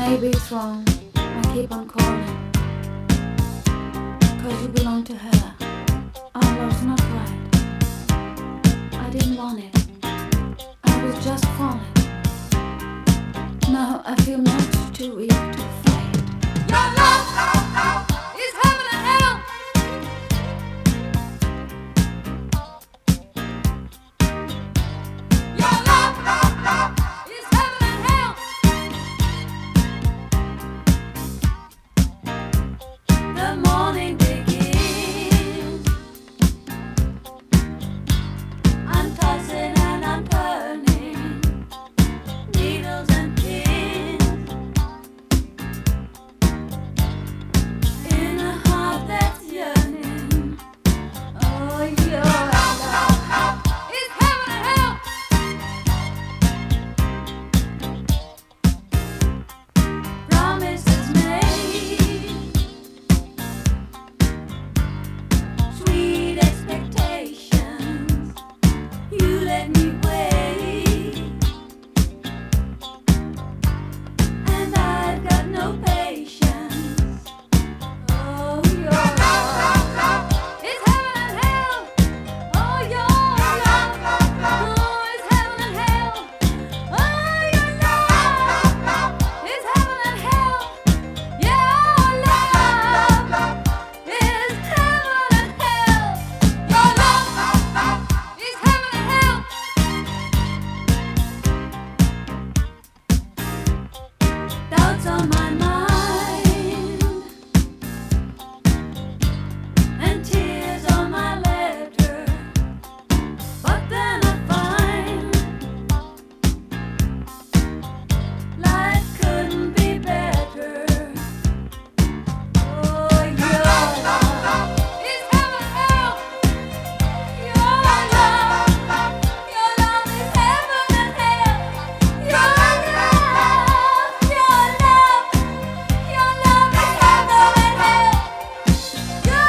Maybe it's wrong, I keep on calling, 'cause you belong to her. Our love's not right, I didn't want it, I was just falling. Now I feel much too weak to fight. Your love is heaven and hell. Your love is heaven and hell. The morning begins. I'm tossing and I'm turning, needles and pins, in a heart that's yearning. Oh, your love is heaven and hell. Promises made, sweet expectations. You let me wait, and I've got no patience. Oh, your love is heaven and hell. Oh, your love, oh, is heaven and hell. Oh, your love is heaven and hell. Your love is heaven and hell. Your love is heaven and hell. Doubts on my mind and tears on my ledger, but then I find life couldn't be better. Oh, your love is heaven and hell. Your love is heaven and hell. Your love is heaven and hell. Your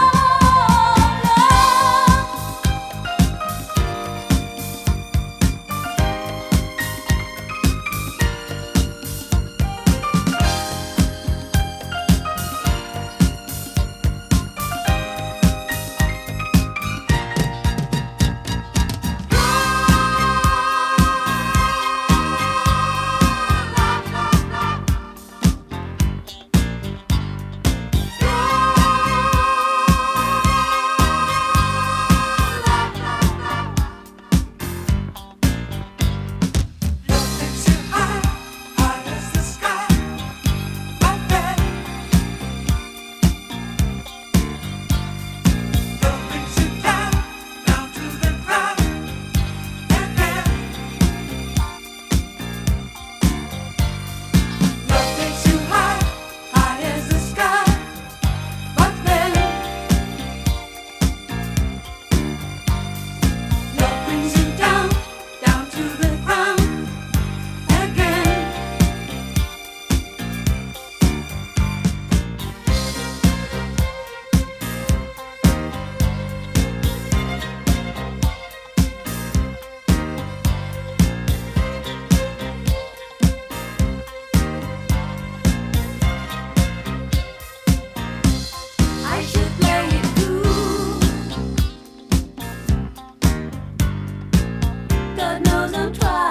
I should play it cool. God knows I'm trying.